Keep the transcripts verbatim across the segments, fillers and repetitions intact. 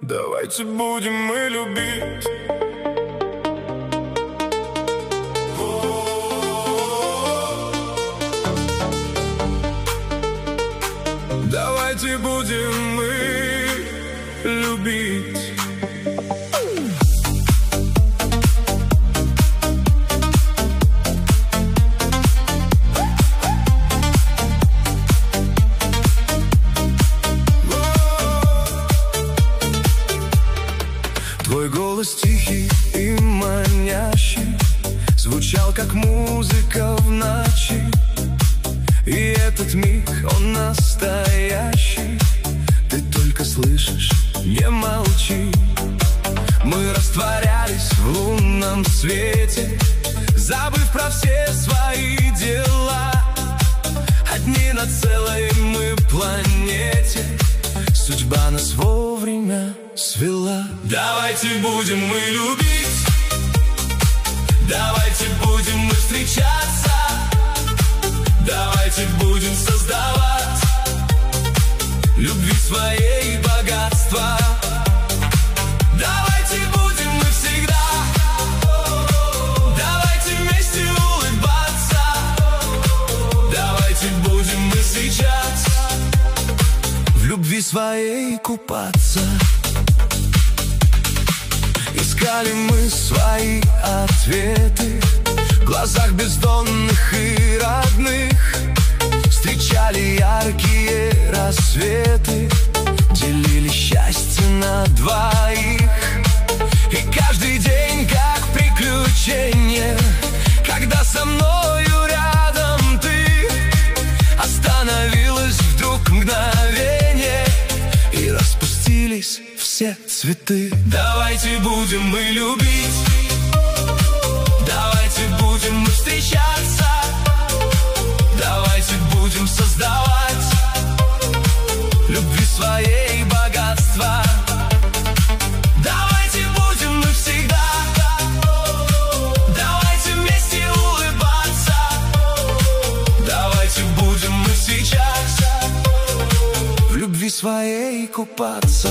Давайте будем мы любить. Давайте будем мы любить. Твой голос тихий и манящий звучал, как музыка в ночи. И этот миг, он настоящий. Ты только слышишь, не молчи. Мы растворялись в лунном свете, забыв про все свои дела. Одни на целой мы планете, судьба нас вовремя свела. Давайте будем мы любить, давайте будем мы встречаться, давайте будем создавать любви своей богатства. Давайте будем мы всегда, давайте вместе улыбаться, давайте будем мы сейчас в любви своей купаться. Искали мы свои ответы в глазах бездонных и родных, встречали яркие рассветы, делили счастье на двоих. И каждый день как приключение, когда со мною рядом ты. Остановилось вдруг мгновение, и распустились все цветы. Давайте будем мы любить, давайте будем мы встречаться, давайте будем создавать любви своей богатства. Давайте будем мы всегда, давайте вместе улыбаться, давайте будем мы сейчас в любви своей купаться.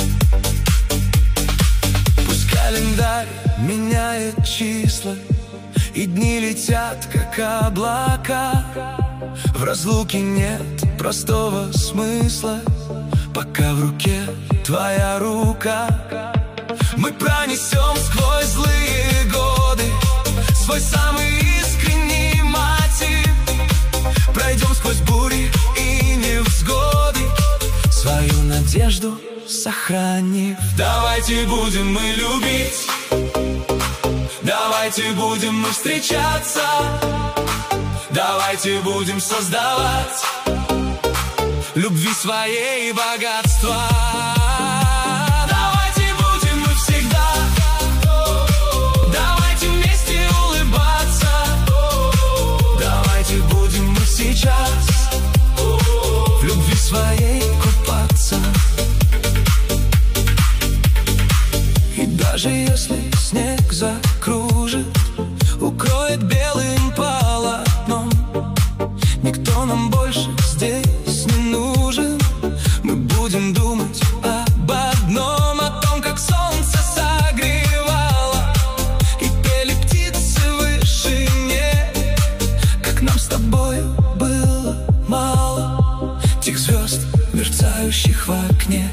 Пусть календарь меняет числа, и дни летят, как облака. В разлуке нет простого смысла, пока в руке твоя рука. Мы пронесем сквозь злые годы свой самый искренний мотив. Пройдем сквозь бури и невзгоды, свою надежду сохранив. Давайте будем мы любить, давайте будем мы встречаться, давайте будем создавать любви своей богатства. Давайте будем мы всегда, давайте вместе улыбаться, давайте будем мы сейчас в любви своей купаться. И даже если снег закружит, укроет белым полотном, никто нам больше здесь не нужен. Мы будем думать об одном, о том, как солнце согревало и пели птицы в вышине, как нам с тобою было мало тех звезд, мерцающих в окне.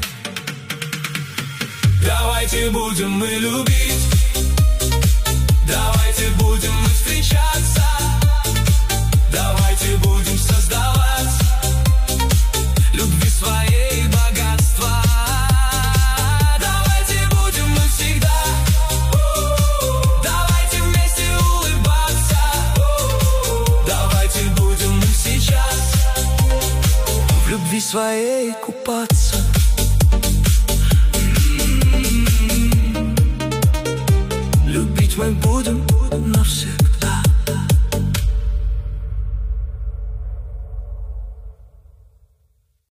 Давайте будем мы любить, давайте будем мы встречаться, давайте будем создавать любви своей богатства. Давайте будем мы всегда, давайте вместе улыбаться, давайте будем мы сейчас в любви своей купаться. Любить мы будем навсегда.